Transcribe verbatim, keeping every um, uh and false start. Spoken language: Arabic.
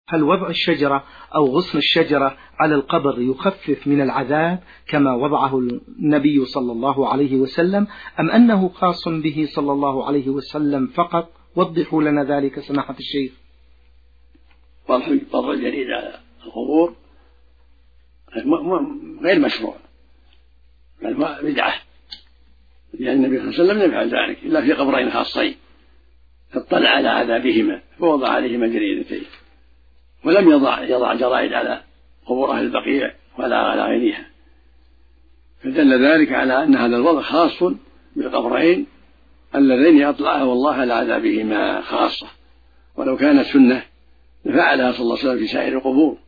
هل وضع الشجرة أو غصن الشجرة على القبر يخفف من العذاب كما وضعه النبي صلى الله عليه وسلم، أم أنه خاص به صلى الله عليه وسلم فقط؟ وضحوا لنا ذلك سماحة الشيخ. وضع الجريد على القبور غير مشروع بل بدعة، لأن النبي صلى الله عليه وسلم لم يفعل ذلك إلا في قبرين خاصين اطلع على عذابهما فوضع عليهما جريدتين، ولم يضع يضع جرائد على قبور أهل البقيع ولا على غيرها، فدل ذلك على أن هذا الوضع خاص بالقبرين اللذين أطلعه الله على عذابهما خاصة، ولو كانت سنة لفعلها صلى الله عليه وسلم في سائر القبور